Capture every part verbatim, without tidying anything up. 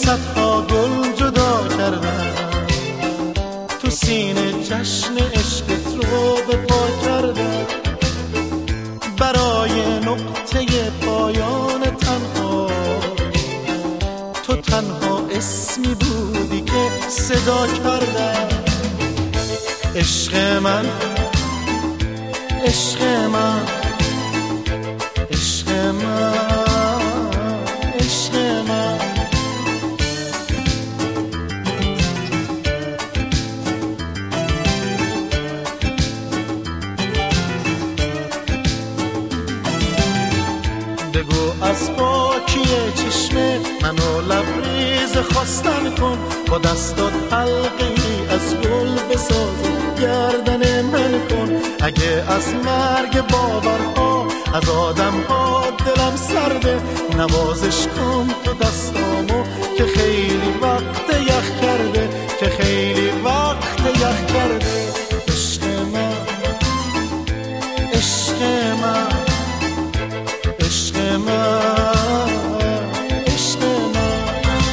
صدها گل جدا کردم، تو سینه جشن عشقت رو به پا کردم. برای نقطه پایان تنها تو تنها اسمی بودی که صدا کردم. عشق من، عشق من، عشق من، عشق من. بگو از پاکی چشم منو لبریز خواستن کن، با دستات حلقه ای از گل بساز و گردن من کن. اگه از مرگ باورها از آدم ها دلم سرده، نوازش کن تو دستامو که خیلی وقت یخ کرده، که خیلی وقت یخ کرده. عشق من، عشق من، عشق من، عشق من.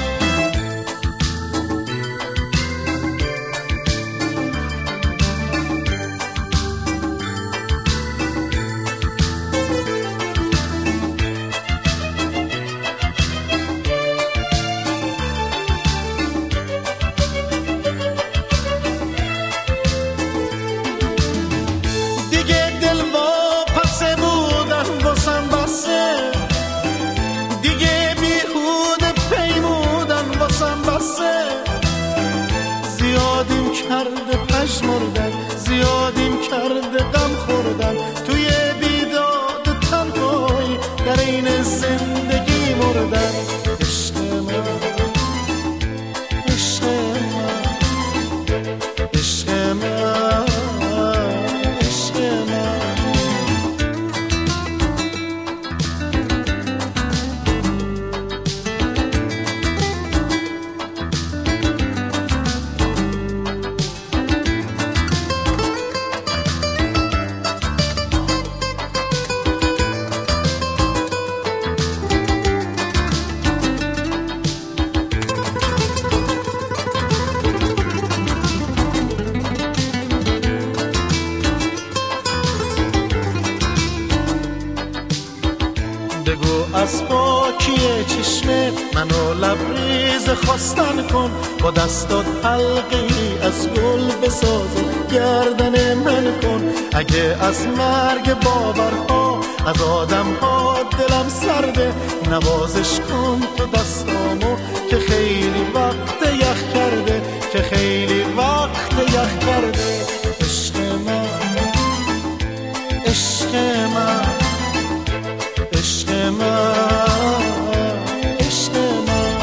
دیگه دل واپسه بودن واسم بسه، دیگه بیهوده پیمودن واسم بسه. زیادیم کرده پژمردن، زیادیم کرده غم خوردن، توی بیداد تنهایی در این زندگی مردن. عشق من، عشق من، عشق من، عشق من. بگو از پاکی چشم منو لبریز خواستن کن، با دستات حلقه ای از گل بساز و گردن من کن. اگه از مرگ باورها از آدم ها دلم سرده، نوازش کن تو دستامو که خیلی وقت یخ کرده، که خیلی وقت یخ کرده. عشق من، عشق من، عشق من، عشق من.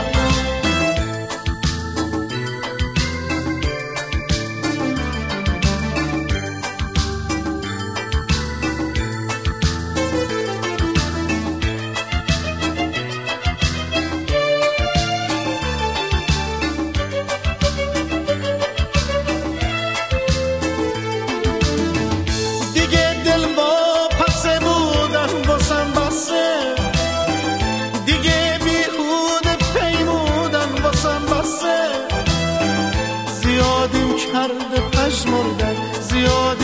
دیگه دل واپسه بودن واسم بسه، دیگه بیهوده پیمودن واسم بسه. زیادیم کرده پژمردن، زیاد